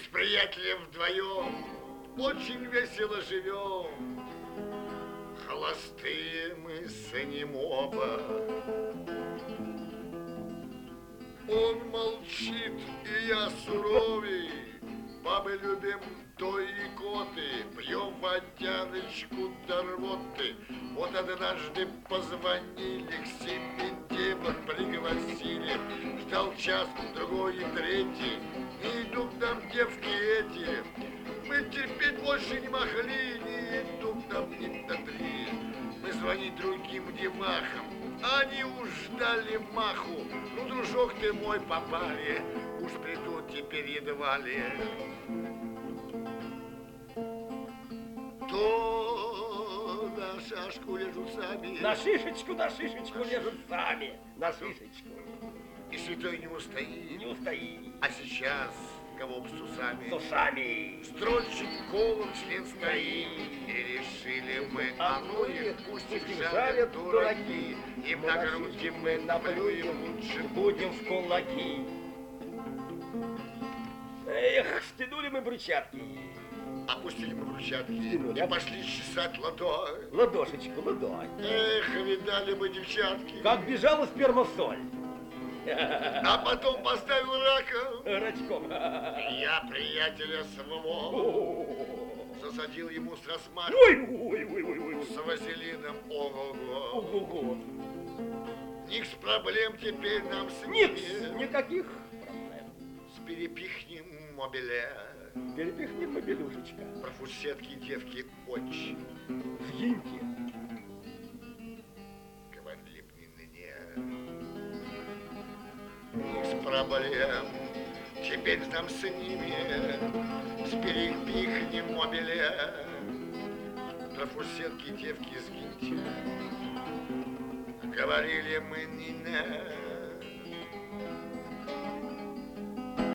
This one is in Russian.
с приятелем вдвоем очень весело живем. Холостые мы с ним оба. Он молчит, и я суровей. Бабы любим той икоты, пьем водяночку до рвоты. Вот однажды позвонили, к себе девок пригласили. Ждал час, другой и третий, не идут нам девки эти. Мы терпеть больше не могли, не идут нам ни до три. Мы звонить другим девахам, они уж дали маху. Ну, дружок ты мой, попали, уж придут теперь едва ли. То на шашку лежут сами. На шишечку лежат сами. На шишечку. И святой не устоит. Не устоит. А сейчас кого б с усами? С усами. Строчит колом член стоит. И решили мы, а ну их пусть их жарят дураки. Им на груди мы наплюем, лучше будем в кулаки. Эх, стянули мы брусчатки. Опустили мы брусчатки и пошли чесать ладонь. Ладошечку, ладонь. Эх, видали мы девчатки. Как бежала спермосоль. А потом поставил раком. Рачком. Я приятеля своего засадил ему с расмахом. Ой. С вазелином, ого-го. Ого-го. Никс проблем теперь нам с Никс, ними. никаких проблем. С перепихнем мобиля. Перепихнем мобилюшечка. Профусетки девки очень. Сгиньте. Говорили б не Никс проблем. Теперь нам с ними. С перепихнем мобиля. Профусетки девки сгиньте. Говорили мы не